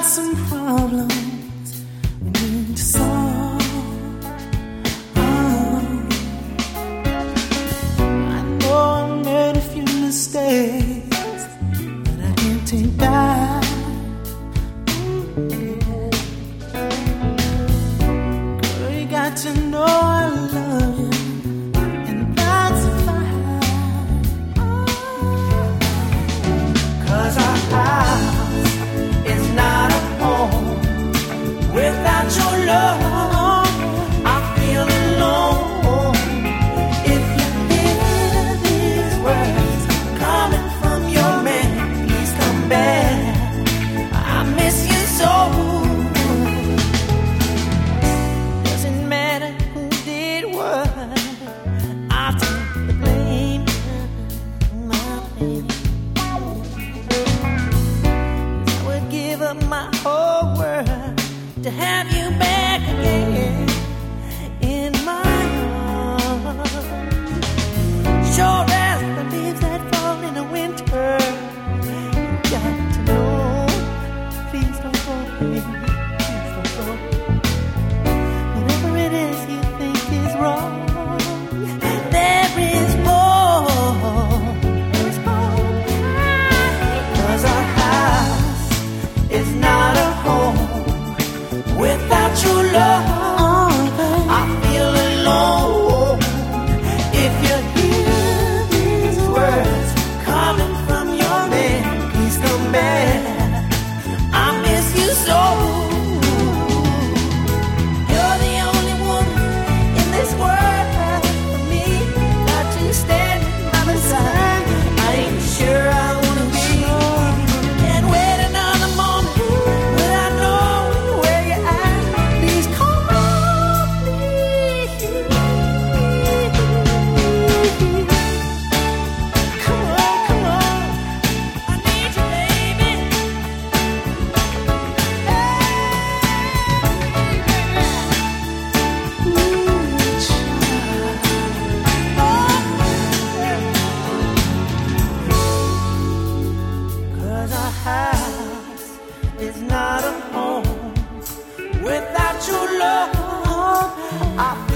got some problems we need to solve. I know I made a few mistakes that I can't take back. Girl, you got to know I love you, and that's a fact. 'Cause our house is not a home without your love. I feel alone. If you hear these words coming from your man, please come back. I miss you so. Doesn't matter who did what, I'll take the blame. My blame. I would give up my whole world to have you back again in my arms. Sure as the leaves that fall in the winter, you got to know, please don't go away, please don't go. Whatever it is you think is wrong, there is more. There's more. 'Cause our house is not a home without your love. I feel alone. If you hear these words coming from your man, please come back. I miss you so. You're the only woman in this world for me. Got you standing by my side. I ain't sure I wanna be. Can't wait another moment without knowing where you're at. Please come on, please. Come on, come on. I need you, baby. Cause our house is not a home without your love. I